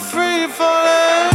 free falling.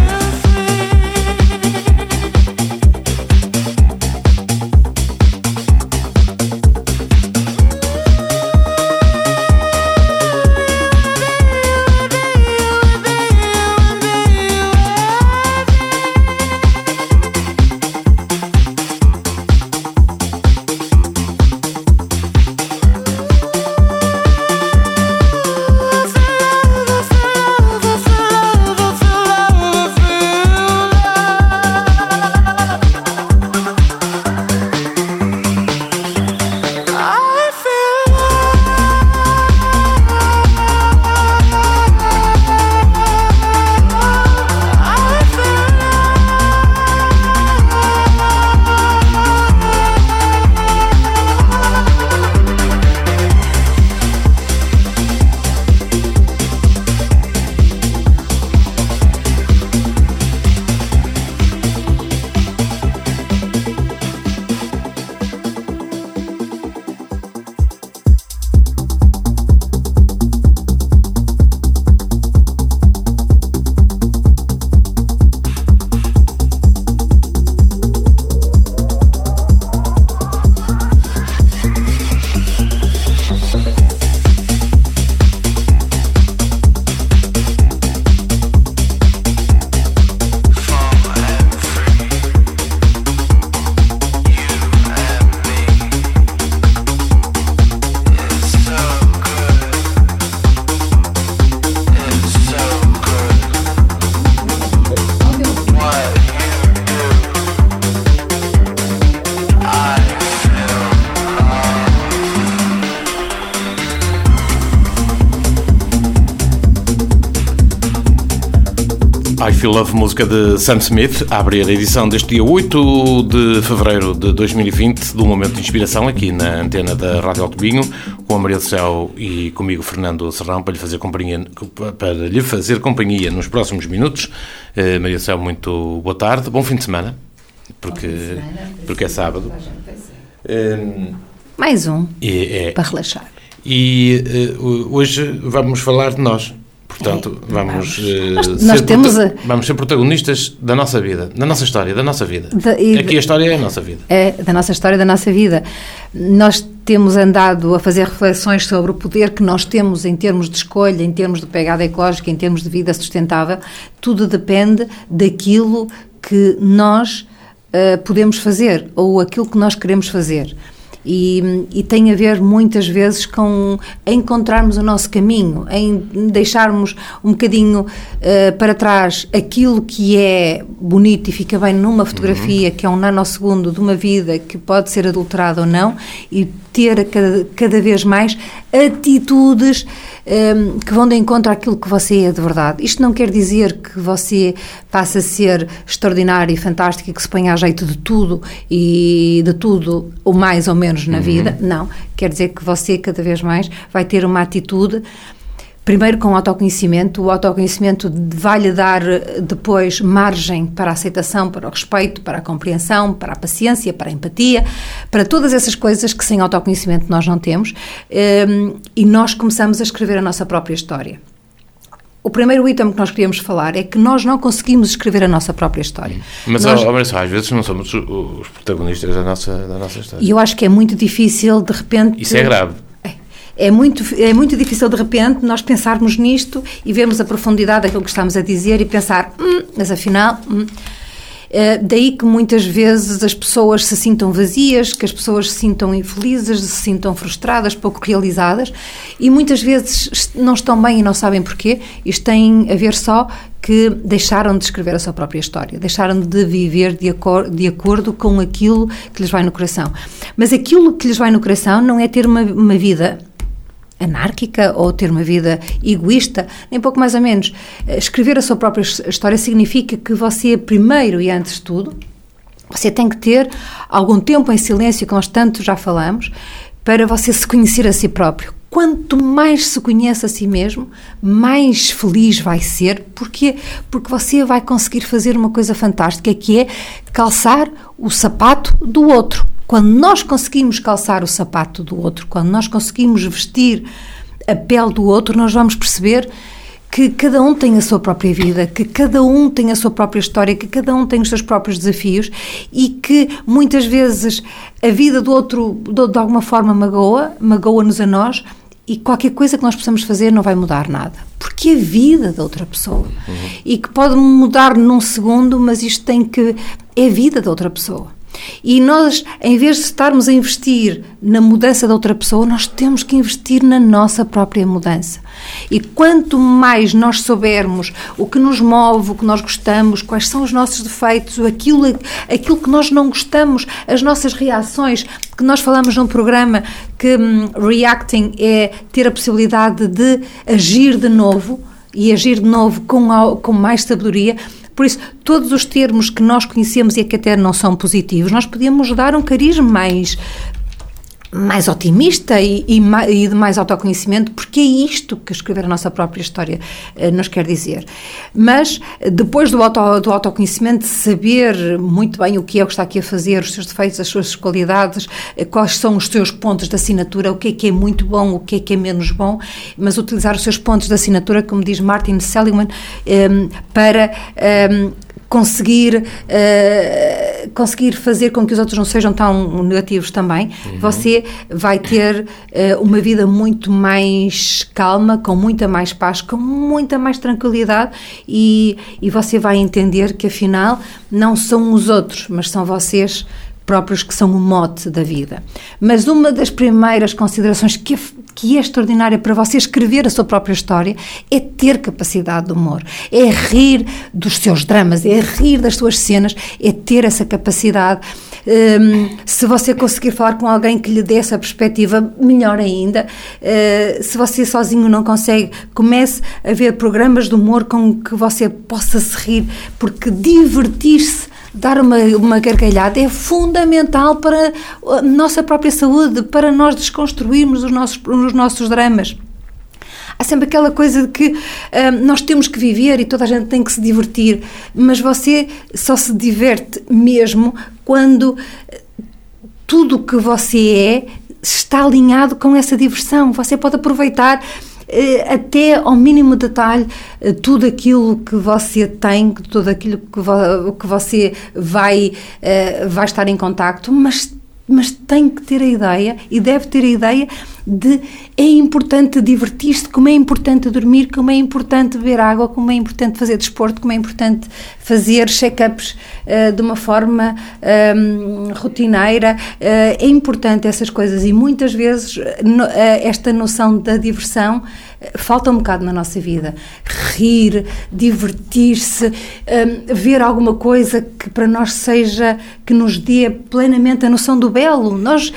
I Feel Love, música de Sam Smith, a abrir a edição deste dia 8 de fevereiro de 2020, do Momento de Inspiração, aqui na antena da Rádio Alto Minho, com a Maria do Céu e comigo, Fernando Serrão, para lhe fazer companhia nos próximos minutos. Maria do Céu, muito boa tarde, bom fim de semana, porque é sábado. Mais um, para relaxar. E hoje vamos falar de nós. Portanto, vamos ser protagonistas da nossa vida, da nossa história, da nossa vida. Aqui a história é a nossa vida. É, da nossa história, da nossa vida. Nós temos andado a fazer reflexões sobre o poder que nós temos em termos de escolha, em termos de pegada ecológica, em termos de vida sustentável. Tudo depende daquilo que nós podemos fazer ou aquilo que nós queremos fazer. E tem a ver muitas vezes com encontrarmos o nosso caminho, em deixarmos um bocadinho para trás aquilo que é bonito e fica bem numa fotografia, que é um nanosegundo de uma vida que pode ser adulterada ou não, e ter cada vez mais atitudes que vão de encontro àquilo que você é de verdade. Isto não quer dizer que você passe a ser extraordinário e fantástico e que se ponha a jeito de tudo e de tudo ou mais ou menos na vida. Não, quer dizer que você cada vez mais vai ter uma atitude, primeiro com autoconhecimento. O autoconhecimento vai-lhe dar depois margem para a aceitação, para o respeito, para a compreensão, para a paciência, para a empatia, para todas essas coisas que sem autoconhecimento nós não temos, e nós começamos a escrever a nossa própria história. O primeiro item que nós queríamos falar é que nós não conseguimos escrever a nossa própria história. Mas às vezes não somos os protagonistas da nossa história. E eu acho que é muito difícil, de repente... Isso é grave. É muito difícil, de repente, nós pensarmos nisto e vermos a profundidade daquilo que estamos a dizer e pensar, mas afinal... Daí que muitas vezes as pessoas se sintam vazias, que as pessoas se sintam infelizes, se sintam frustradas, pouco realizadas, e muitas vezes não estão bem e não sabem porquê. Isto tem a ver só que deixaram de escrever a sua própria história, deixaram de viver de acordo com aquilo que lhes vai no coração. Mas aquilo que lhes vai no coração não é ter uma vida anárquica ou ter uma vida egoísta, nem pouco mais ou menos. Escrever a sua própria história significa que você, primeiro e antes de tudo, você tem que ter algum tempo em silêncio, que nós tanto já falamos, para você se conhecer a si próprio. Quanto mais se conhece a si mesmo, mais feliz vai ser. Porquê? Porque você vai conseguir fazer uma coisa fantástica, que é calçar o sapato do outro. Quando nós conseguimos calçar o sapato do outro, quando nós conseguimos vestir a pele do outro, nós vamos perceber que cada um tem a sua própria vida, que cada um tem a sua própria história, que cada um tem os seus próprios desafios e que muitas vezes a vida do outro de alguma forma magoa-nos a nós e qualquer coisa que nós possamos fazer não vai mudar nada. Porque é a vida da outra pessoa. E que pode mudar num segundo, mas isto é a vida da outra pessoa. E nós, em vez de estarmos a investir na mudança da outra pessoa, nós temos que investir na nossa própria mudança. E quanto mais nós soubermos o que nos move, o que nós gostamos, quais são os nossos defeitos, aquilo que nós não gostamos, as nossas reações, que nós falamos num programa que reacting é ter a possibilidade de agir de novo, e agir de novo com mais sabedoria. Por isso, todos os termos que nós conhecemos e que até não são positivos, nós podíamos dar um cariz mais otimista e de mais autoconhecimento, porque é isto que escrever a nossa própria história nos quer dizer. Mas, depois do autoconhecimento, saber muito bem o que está aqui a fazer, os seus defeitos, as suas qualidades, quais são os seus pontos de assinatura, o que é muito bom, o que é menos bom, mas utilizar os seus pontos de assinatura, como diz Martin Seligman, para conseguir fazer com que os outros não sejam tão negativos também. Você vai ter uma vida muito mais calma, com muita mais paz, com muita mais tranquilidade e você vai entender que afinal não são os outros, mas são vocês próprios que são o mote da vida. Mas uma das primeiras considerações que é extraordinária para você escrever a sua própria história é ter capacidade de humor, é rir dos seus dramas, é rir das suas cenas, é ter essa capacidade. Se você conseguir falar com alguém que lhe dê essa perspectiva, melhor ainda. Se você sozinho não consegue, comece a ver programas de humor com que você possa se rir, porque divertir-se, dar uma gargalhada é fundamental para a nossa própria saúde, para nós desconstruirmos os nossos dramas. Há sempre aquela coisa de que nós temos que viver e toda a gente tem que se divertir, mas você só se diverte mesmo quando tudo o que você está alinhado com essa diversão. Você pode aproveitar até ao mínimo detalhe tudo aquilo que você tem, tudo aquilo que você vai estar em contacto, mas tem que ter a ideia e deve ter a ideia de é importante divertir-se, como é importante dormir, como é importante beber água, como é importante fazer desporto, como é importante fazer check-ups de uma forma rotineira. É importante essas coisas e muitas vezes esta noção da diversão falta um bocado na nossa vida. Rir, divertir-se, ver alguma coisa que para nós seja, que nos dê plenamente a noção do belo. Nós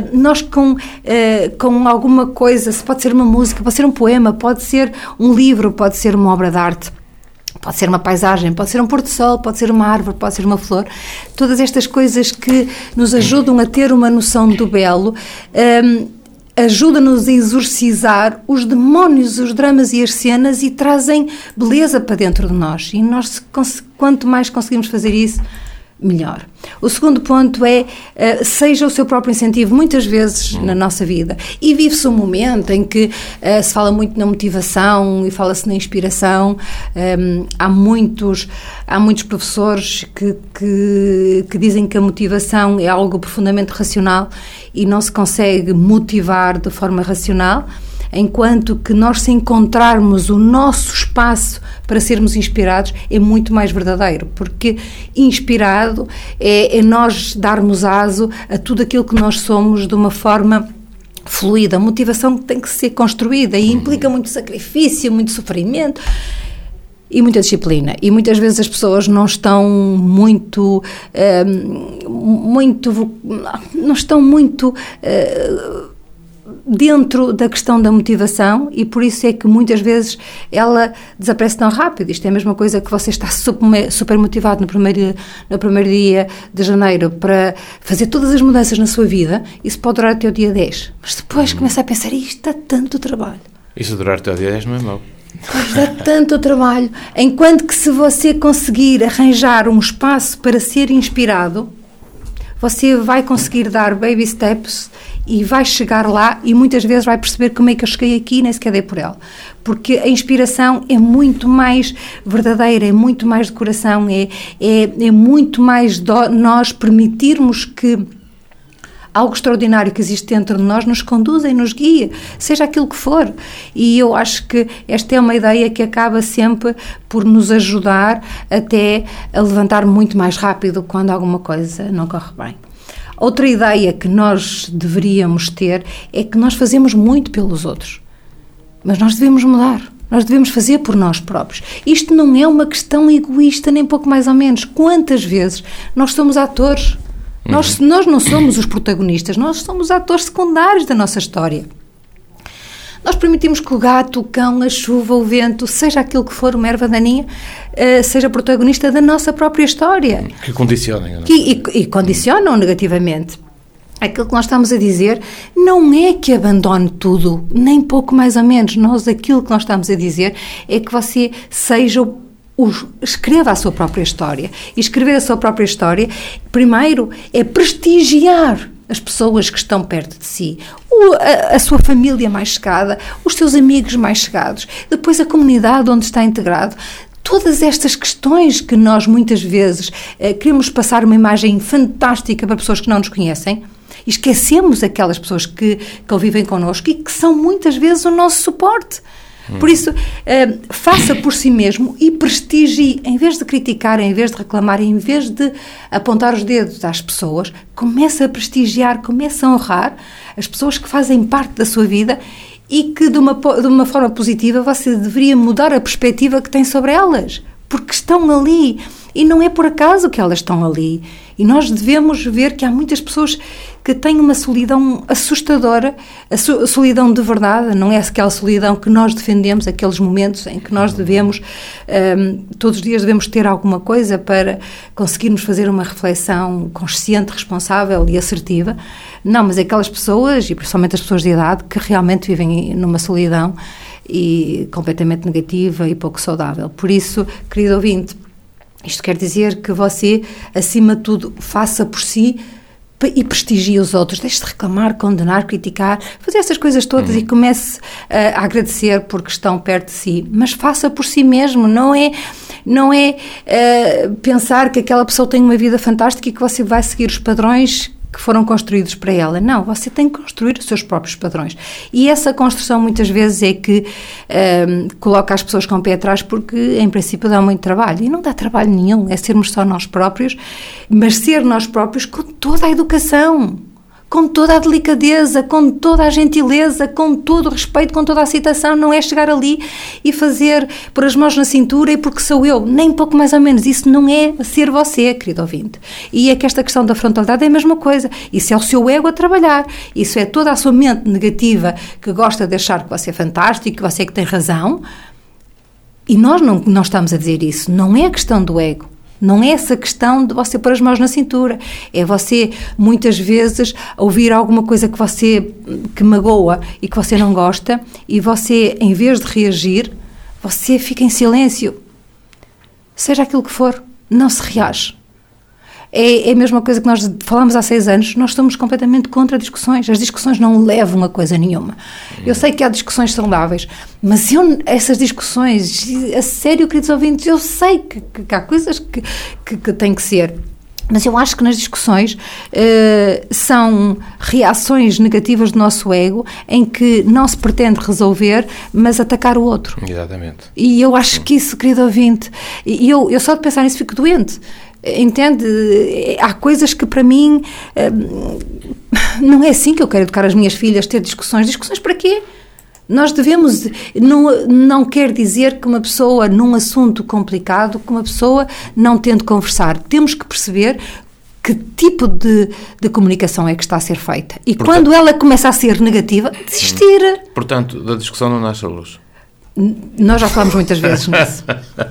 com alguma coisa, pode ser uma música, pode ser um poema, pode ser um livro, pode ser uma obra de arte, pode ser uma paisagem, pode ser um pôr do sol, pode ser uma árvore, pode ser uma flor. Todas estas coisas que nos ajudam a ter uma noção do belo, ajuda-nos a exorcizar os demónios, os dramas e as cenas e trazem beleza para dentro de nós. E nós, quanto mais conseguimos fazer isso, melhor. O segundo ponto é, seja o seu próprio incentivo, muitas vezes na nossa vida. E vive-se um momento em que se fala muito na motivação e fala-se na inspiração. Há muitos professores que dizem que a motivação é algo profundamente racional e não se consegue motivar de forma racional, enquanto que nós, se encontrarmos o nosso espaço para sermos inspirados, é muito mais verdadeiro, porque inspirado é nós darmos aso a tudo aquilo que nós somos de uma forma fluida. A motivação tem que ser construída e implica muito sacrifício, muito sofrimento e muita disciplina. E muitas vezes as pessoas não estão muito dentro da questão da motivação e por isso é que muitas vezes ela desaparece tão rápido. Isto é a mesma coisa que você está super motivado no primeiro dia de janeiro para fazer todas as mudanças na sua vida. Isso pode durar até o dia 10, mas depois começa a pensar, isto dá tanto trabalho. Isso durar até o dia 10 não é mau. Pois dá tanto trabalho. Enquanto que se você conseguir arranjar um espaço para ser inspirado, você vai conseguir dar baby steps e vai chegar lá e muitas vezes vai perceber como é que eu cheguei aqui e nem sequer dei por ela. Porque a inspiração é muito mais verdadeira, é muito mais de coração, é muito mais nós permitirmos que algo extraordinário que existe dentro de nós nos conduza e nos guia, seja aquilo que for. E eu acho que esta é uma ideia que acaba sempre por nos ajudar até a levantar muito mais rápido quando alguma coisa não corre bem. Outra ideia que nós deveríamos ter é que nós fazemos muito pelos outros, mas nós devemos mudar. Nós devemos fazer por nós próprios. Isto não é uma questão egoísta, nem pouco mais ou menos. Quantas vezes nós somos atores? Nós não somos os protagonistas, nós somos atores secundários da nossa história. Nós permitimos que o gato, o cão, a chuva, o vento, seja aquilo que for, uma erva daninha, seja protagonista da nossa própria história. Que condicionem. Não é? E condicionam negativamente. Aquilo que nós estamos a dizer não é que abandone tudo, nem pouco mais ou menos. Aquilo que nós estamos a dizer é que você seja escreva a sua própria história. E escrever a sua própria história, primeiro, é prestigiar as pessoas que estão perto de si, a sua família mais chegada, os seus amigos mais chegados, depois a comunidade onde está integrado. Todas estas questões que nós muitas vezes queremos passar uma imagem fantástica para pessoas que não nos conhecem, e esquecemos aquelas pessoas que convivem connosco e que são muitas vezes o nosso suporte. Por isso, faça por si mesmo e prestigie, em vez de criticar, em vez de reclamar, em vez de apontar os dedos às pessoas, comece a prestigiar, comece a honrar as pessoas que fazem parte da sua vida e que de uma forma positiva você deveria mudar a perspectiva que tem sobre elas, porque estão ali e não é por acaso que elas estão ali. E nós devemos ver que há muitas pessoas que têm uma solidão assustadora, a solidão de verdade, não é aquela solidão que nós defendemos, aqueles momentos em que nós devemos, todos os dias devemos ter alguma coisa para conseguirmos fazer uma reflexão consciente, responsável e assertiva. Não, mas aquelas pessoas, e principalmente as pessoas de idade, que realmente vivem numa solidão e completamente negativa e pouco saudável. Por isso, querido ouvinte, isto quer dizer que você, acima de tudo, faça por si e prestigie os outros. Deixe de reclamar, condenar, criticar, fazer essas coisas todas e comece a agradecer porque estão perto de si. Mas faça por si mesmo, não é pensar que aquela pessoa tem uma vida fantástica e que você vai seguir os padrões que foram construídos para ela. Não, você tem que construir os seus próprios padrões. E essa construção muitas vezes é que coloca as pessoas com o pé atrás porque, em princípio, dá muito trabalho. E não dá trabalho nenhum, é sermos só nós próprios, mas ser nós próprios com toda a educação, com toda a delicadeza, com toda a gentileza, com todo o respeito, com toda a aceitação. Não é chegar ali e fazer pôr as mãos na cintura e porque sou eu, nem pouco mais ou menos. Isso não é ser você, querido ouvinte. E é que esta questão da frontalidade é a mesma coisa. Isso é o seu ego a trabalhar. Isso é toda a sua mente negativa que gosta de achar que você é fantástico, que você é que tem razão. E nós não estamos a dizer isso. Não é a questão do ego. Não é essa questão de você pôr as mãos na cintura. É você, muitas vezes, ouvir alguma coisa que magoa e que você não gosta e você, em vez de reagir, você fica em silêncio. Seja aquilo que for, não se reage. É a mesma coisa que nós falamos há 6 anos, nós estamos completamente contra discussões. As discussões não levam a coisa nenhuma. Eu sei que há discussões saudáveis, mas essas discussões, a sério, queridos ouvintes, eu sei que há coisas que têm que ser. Mas eu acho que nas discussões são reações negativas do nosso ego em que não se pretende resolver, mas atacar o outro. Exatamente. E eu acho que isso, querido ouvinte, eu só de pensar nisso fico doente. Entende? Há coisas que para mim não é assim que eu quero educar as minhas filhas, ter discussões. Discussões para quê? Nós devemos, não quer dizer que uma pessoa num assunto complicado, que uma pessoa não tente conversar. Temos que perceber que tipo de comunicação é que está a ser feita. E portanto, quando ela começa a ser negativa, desistir. Portanto, da discussão não nasce a luz. Nós já falamos muitas vezes nisso.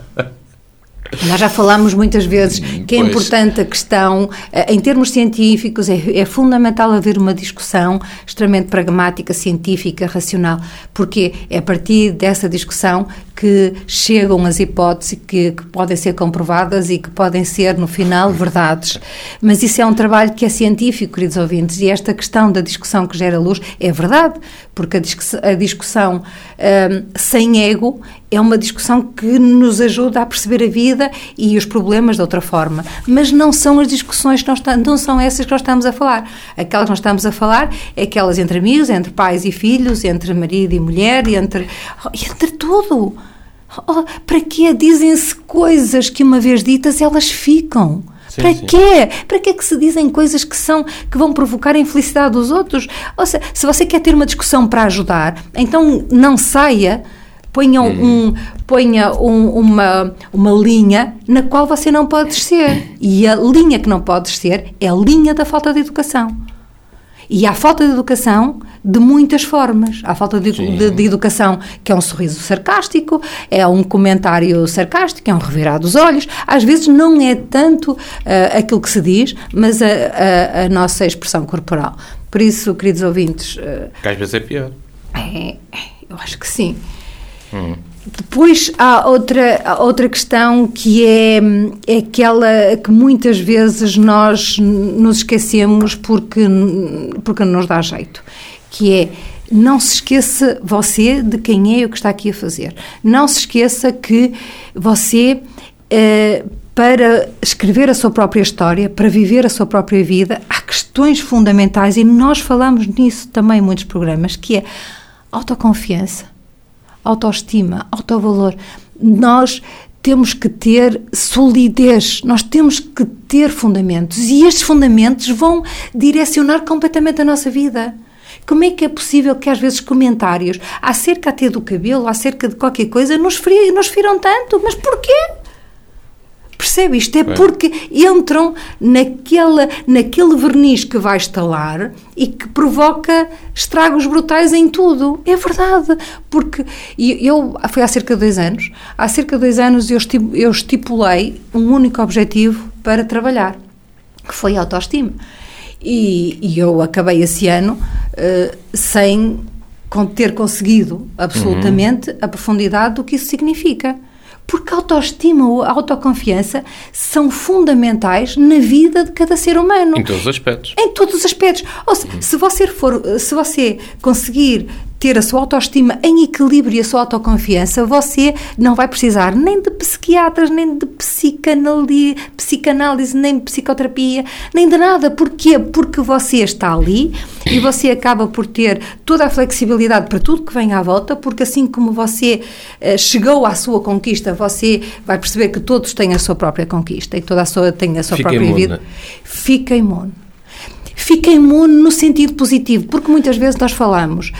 Nós já falámos muitas vezes que é importante a questão, em termos científicos, é fundamental haver uma discussão extremamente pragmática, científica, racional, porque é a partir dessa discussão que chegam às hipóteses que podem ser comprovadas e que podem ser, no final, verdades. Mas isso é um trabalho que é científico, queridos ouvintes, e esta questão da discussão que gera luz é verdade, porque a discussão sem ego é uma discussão que nos ajuda a perceber a vida e os problemas de outra forma. Mas não são as discussões que não são essas que nós estamos a falar. Aquelas que nós estamos a falar é aquelas entre amigos, entre pais e filhos, entre marido e mulher, entre tudo. Para quê? Dizem-se coisas que uma vez ditas elas ficam. Sim, para quê? Para que se dizem coisas que vão provocar a infelicidade dos outros? Ou seja, se você quer ter uma discussão para ajudar, então não saia, ponha uma linha na qual você não pode descer. E a linha que não pode descer é a linha da falta de educação. E há falta de educação de muitas formas. Há falta de educação que é um sorriso sarcástico, é um comentário sarcástico, é um revirar dos olhos. Às vezes não é tanto aquilo que se diz, mas a nossa expressão corporal. Por isso, queridos ouvintes... que às vezes é pior. Eu acho que sim. Depois há outra questão que é aquela que muitas vezes nós nos esquecemos porque nos dá jeito, que é: não se esqueça você de quem é o que está aqui a fazer. Não se esqueça que você, para escrever a sua própria história, para viver a sua própria vida, há questões fundamentais, e nós falamos nisso também em muitos programas, que é autoconfiança, autoestima, autovalor. Nós temos que ter solidez, nós temos que ter fundamentos, e estes fundamentos vão direcionar completamente a nossa vida. Como é que é possível que às vezes comentários acerca até do cabelo, acerca de qualquer coisa, nos firam tanto? Mas porquê? Percebe? Isto é porque entram naquele verniz que vai estalar e que provoca estragos brutais em tudo. É verdade. Porque foi há cerca de 2 anos. Há cerca de 2 anos eu estipulei um único objetivo para trabalhar, que foi a autoestima. E eu acabei esse ano sem ter conseguido absolutamente a profundidade do que isso significa. Porque a autoestima ou a autoconfiança são fundamentais na vida de cada ser humano. Em todos os aspectos. Em todos os aspectos. Ou seja, se você conseguir ter a sua autoestima em equilíbrio e a sua autoconfiança, você não vai precisar nem de psiquiatras, nem de psicanálise, nem de psicoterapia, nem de nada. Porquê? Porque você está ali e você acaba por ter toda a flexibilidade para tudo que vem à volta, porque assim como você chegou à sua conquista, você vai perceber que todos têm a sua própria conquista e toda a sua tem a sua própria vida. Fica imune. Fica imune no sentido positivo, porque muitas vezes nós falamos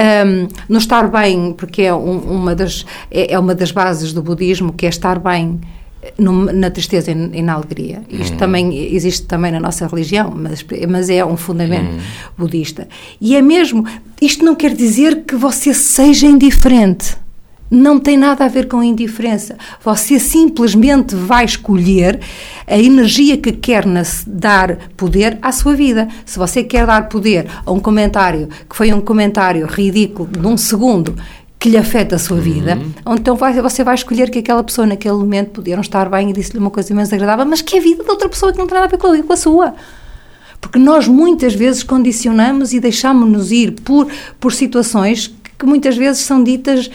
no estar bem, porque é uma das bases do budismo, que é estar bem na tristeza e na alegria. Isto também existe também na nossa religião, mas é um fundamento budista. E é mesmo, isto não quer dizer que você seja indiferente. Não tem nada a ver com indiferença. Você simplesmente vai escolher a energia que quer dar poder à sua vida. Se você quer dar poder a um comentário que foi um comentário ridículo de 1 segundo que lhe afeta a sua vida, então você vai escolher que aquela pessoa naquele momento podia não estar bem e disse-lhe uma coisa menos agradável, mas que é a vida de outra pessoa que não tem nada a ver com a sua. Porque nós muitas vezes condicionamos e deixamos-nos ir por situações que muitas vezes são ditas,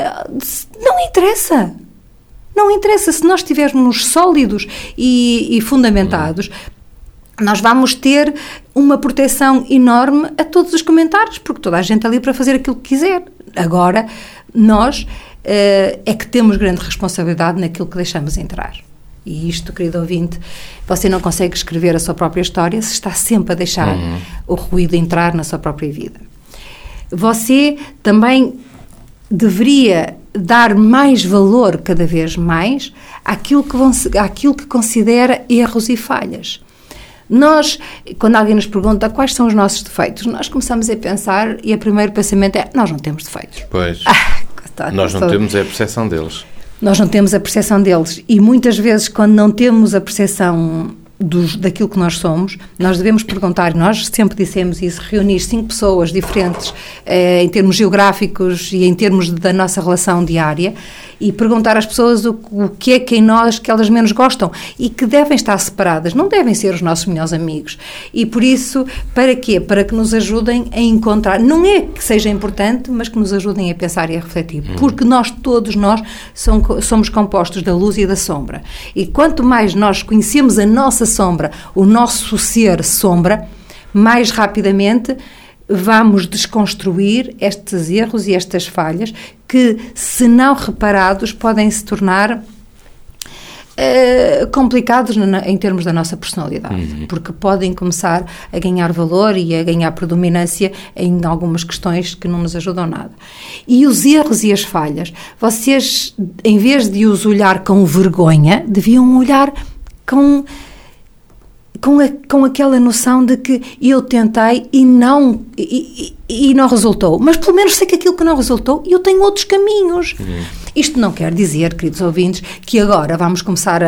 não interessa. Não interessa. Se nós estivermos sólidos e fundamentados, nós vamos ter uma proteção enorme a todos os comentários, porque toda a gente está ali para fazer aquilo que quiser. Agora, nós é que temos grande responsabilidade naquilo que deixamos entrar. E isto, querido ouvinte, você não consegue escrever a sua própria história se está sempre a deixar o ruído entrar na sua própria vida. Você também deveria dar mais valor, cada vez mais, àquilo que considera erros e falhas. Nós, quando alguém nos pergunta quais são os nossos defeitos, nós começamos a pensar e o primeiro pensamento é: nós não temos defeitos. Pois, nós não temos a percepção deles. Nós não temos a percepção deles. E muitas vezes, quando não temos a percepção daquilo que nós somos, nós devemos perguntar, nós sempre dissemos isso, reunir 5 pessoas diferentes em termos geográficos e em termos da nossa relação diária, e perguntar às pessoas o que é que em nós que elas menos gostam e que devem estar separadas, não devem ser os nossos melhores amigos. E por isso, para quê? Para que nos ajudem a encontrar, não é que seja importante, mas que nos ajudem a pensar e a refletir, porque todos nós somos compostos da luz e da sombra, e quanto mais nós conhecemos a nossa sombra, o nosso ser sombra, mais rapidamente vamos desconstruir estes erros e estas falhas que, se não reparados, podem se tornar complicados em termos da nossa personalidade, porque podem começar a ganhar valor e a ganhar predominância em algumas questões que não nos ajudam nada. E os erros e as falhas, vocês, em vez de os olhar com vergonha, deviam olhar com aquela noção de que eu tentei e não resultou, mas pelo menos sei que aquilo que não resultou, eu tenho outros caminhos. Isto não quer dizer, queridos ouvintes, que agora vamos começar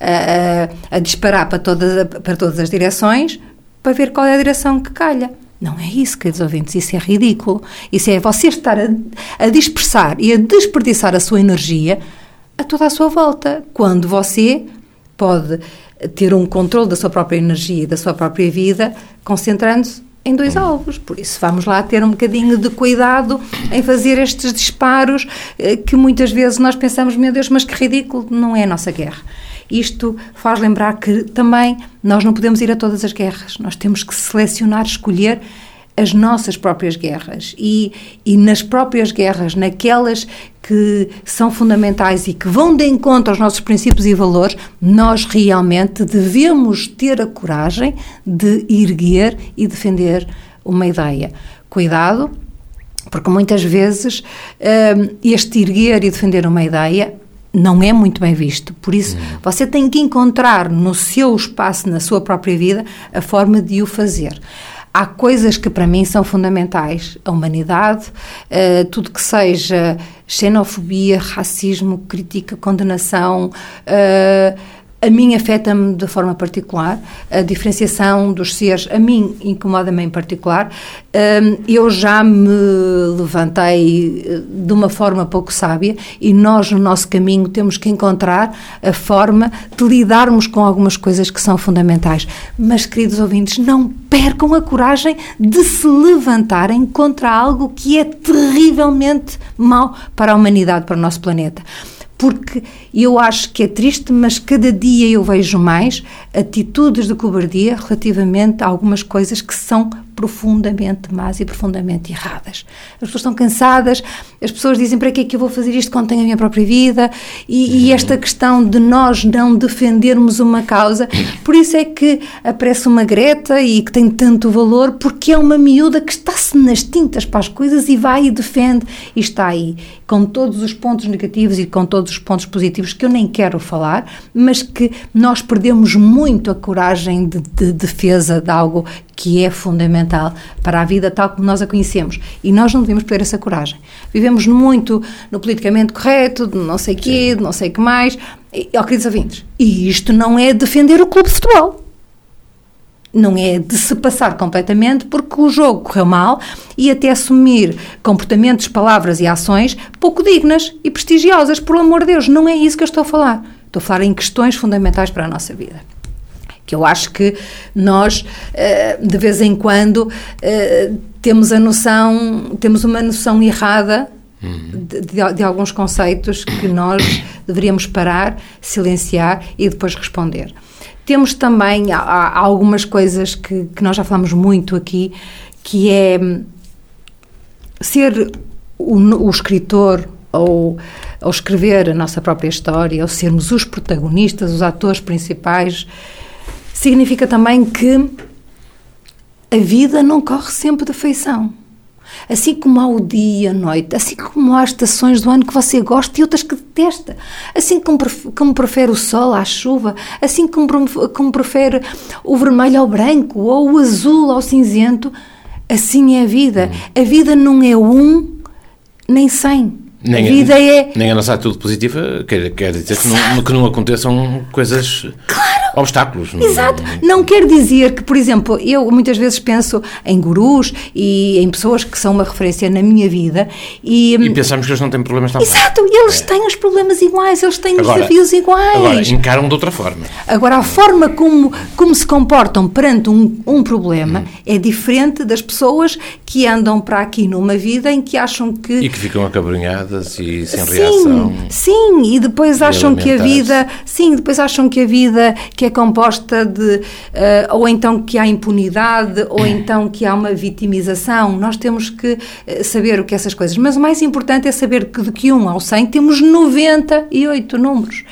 a disparar para todas as direções para ver qual é a direção que calha. Não é isso, queridos ouvintes, isso é ridículo. Isso é você estar a dispersar e a desperdiçar a sua energia a toda a sua volta, quando você pode ter um controle da sua própria energia e da sua própria vida, concentrando-se em 2 alvos. Por isso, vamos lá ter um bocadinho de cuidado em fazer estes disparos que muitas vezes nós pensamos, meu Deus, mas que ridículo, não é a nossa guerra. Isto faz lembrar que também nós não podemos ir a todas as guerras, nós temos que selecionar, escolher as nossas próprias guerras e nas próprias guerras, naquelas que são fundamentais e que vão de encontro aos nossos princípios e valores, nós realmente devemos ter a coragem de erguer e defender uma ideia. Cuidado, porque muitas vezes este erguer e defender uma ideia não é muito bem visto. Por isso, você tem que encontrar no seu espaço, na sua própria vida, a forma de o fazer. Há coisas que para mim são fundamentais. A humanidade, tudo que seja xenofobia, racismo, crítica, condenação, a mim afeta-me de forma particular, a diferenciação dos seres, a mim incomoda-me em particular. Eu já me levantei de uma forma pouco sábia e nós, no nosso caminho, temos que encontrar a forma de lidarmos com algumas coisas que são fundamentais. Mas, queridos ouvintes, não percam a coragem de se levantarem contra algo que é terrivelmente mau para a humanidade, para o nosso planeta. Porque eu acho que é triste, mas cada dia eu vejo mais atitudes de cobardia relativamente a algumas coisas que são profundamente más e profundamente erradas. As pessoas estão cansadas, as pessoas dizem para que é que eu vou fazer isto quando tenho a minha própria vida, e esta questão de nós não defendermos uma causa, por isso é que aparece uma Greta e que tem tanto valor, porque é uma miúda que está-se nas tintas para as coisas e vai e defende, e está aí, com todos os pontos negativos e com todos os pontos positivos que eu nem quero falar, mas que nós perdemos muito a coragem de defesa de algo que é fundamental para a vida tal como nós a conhecemos. E nós não devemos perder essa coragem. Vivemos muito no politicamente correto, de não sei quê, de não sei o que mais. Queridos ouvintes, e isto não é defender o clube de futebol. Não é de se passar completamente porque o jogo correu mal e até assumir comportamentos, palavras e ações pouco dignas e prestigiosas. Por amor de Deus, não é isso que eu estou a falar. Estou a falar em questões fundamentais para a nossa vida. Que eu acho que nós, de vez em quando, temos uma noção errada de alguns conceitos que nós deveríamos parar, silenciar e depois responder. Temos também há algumas coisas que nós já falamos muito aqui, que é ser o escritor ou escrever a nossa própria história, ou sermos os protagonistas, os atores principais. Significa também que a vida não corre sempre de feição. Assim como há o dia, a noite, assim como há estações do ano que você gosta e outras que detesta, assim como prefere o sol à chuva, assim como prefere o vermelho ao branco ou o azul ao cinzento, assim é a vida. A vida não é 1 nem 100. Nem a nossa atitude positiva quer dizer que não aconteçam coisas... Claro! obstáculos. Exato. Não quer dizer que, por exemplo, eu muitas vezes penso em gurus e em pessoas que são uma referência na minha vida e pensamos que eles não têm problemas também. Exato. Eles têm os problemas iguais, eles têm os desafios iguais. Agora, encaram de outra forma. Agora, a forma como se comportam perante um problema é diferente das pessoas que andam para aqui numa vida em que acham que... E que ficam acabrunhadas e sem reação. Sim, e depois acham que a vida... Sim, depois acham que a vida que é composta de... ou então que há impunidade, ou então que há uma vitimização. Nós temos que saber o que é essas coisas. Mas o mais importante é saber que de que 1 ao 100 temos 98 números.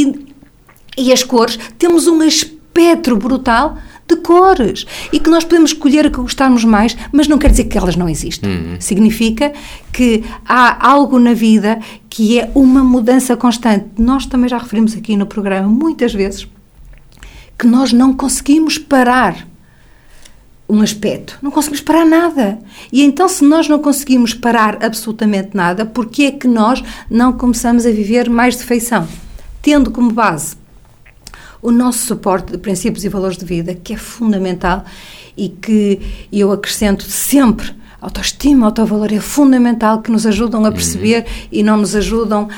E as cores, temos um espectro brutal de cores e que nós podemos escolher a que gostarmos mais, mas não quer dizer que elas não existem. Significa que há algo na vida que é uma mudança constante. Nós também já referimos aqui no programa muitas vezes que nós não conseguimos parar um aspecto, não conseguimos parar nada. E então, se nós não conseguimos parar absolutamente nada, porque é que nós não começamos a viver mais de feição? Tendo como base o nosso suporte de princípios e valores de vida, que é fundamental e que eu acrescento sempre, autoestima, autovalor é fundamental, que nos ajudam a perceber e não nos ajudam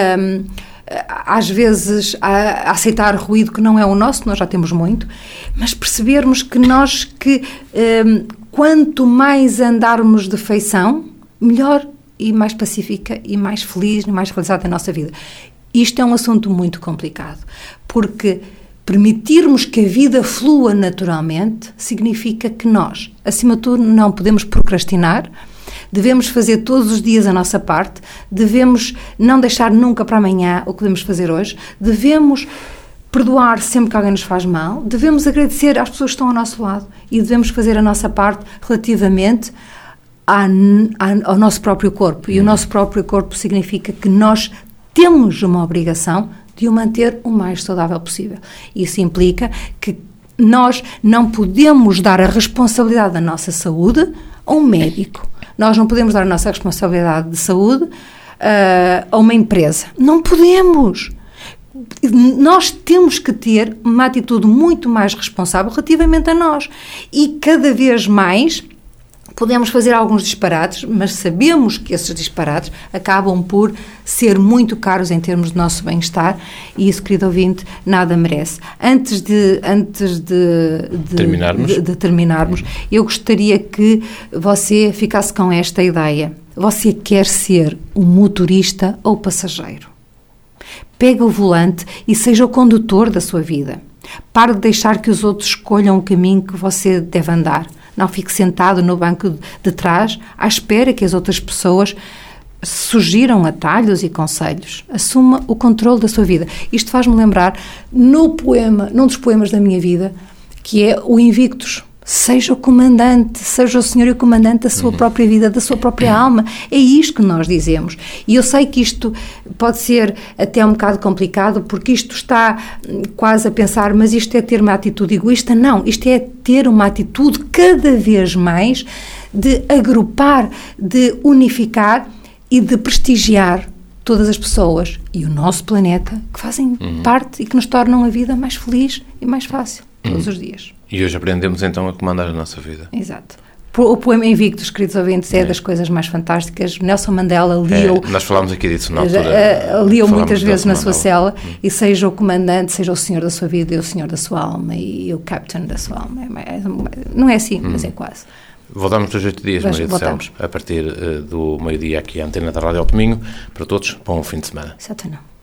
às vezes a aceitar ruído que não é o nosso, nós já temos muito, mas percebermos que quanto mais andarmos de feição, melhor e mais pacífica e mais feliz e mais realizada a nossa vida. Isto é um assunto muito complicado, porque permitirmos que a vida flua naturalmente significa que nós, acima de tudo, não podemos procrastinar, devemos fazer todos os dias a nossa parte, devemos não deixar nunca para amanhã o que devemos fazer hoje, devemos perdoar sempre que alguém nos faz mal, devemos agradecer às pessoas que estão ao nosso lado e devemos fazer a nossa parte relativamente ao nosso próprio corpo. E o nosso próprio corpo significa que nós temos uma obrigação de o manter o mais saudável possível. Isso implica que nós não podemos dar a responsabilidade da nossa saúde a um médico. Nós não podemos dar a nossa responsabilidade de saúde a uma empresa. Não podemos. Nós temos que ter uma atitude muito mais responsável relativamente a nós. E cada vez mais podemos fazer alguns disparates, mas sabemos que esses disparates acabam por ser muito caros em termos do nosso bem-estar e isso, querido ouvinte, nada merece. Antes de terminarmos, eu gostaria que você ficasse com esta ideia. Você quer ser um motorista ou passageiro? Pega o volante e seja o condutor da sua vida. Pare de deixar que os outros escolham o caminho que você deve andar. Não fique sentado no banco de trás à espera que as outras pessoas sugiram atalhos e conselhos. Assuma o controle da sua vida. Isto faz-me lembrar num dos poemas da minha vida, que é o Invictus. Seja o comandante, seja o senhor e o comandante da sua própria vida, da sua própria alma. É isto que nós dizemos. E eu sei que isto pode ser até um bocado complicado, porque isto está quase a pensar, mas isto é ter uma atitude egoísta? Não, isto é ter uma atitude cada vez mais de agrupar, de unificar e de prestigiar todas as pessoas e o nosso planeta que fazem parte e que nos tornam a vida mais feliz e mais fácil todos os dias. E hoje aprendemos então a comandar a nossa vida. Exato. O poema Invictus, queridos ouvintes, é das coisas mais fantásticas. Nelson Mandela leu... nós falámos aqui disso na altura. Leu muitas vezes na sua cela e seja o comandante, seja o senhor da sua vida e o senhor da sua alma e o captain da sua alma. Não é assim, mas é quase. Voltamos nos 8 dias, Maria do Céu, a partir do meio-dia aqui à antena da Rádio Alto Minho. Para todos, bom fim de semana. Exato, não.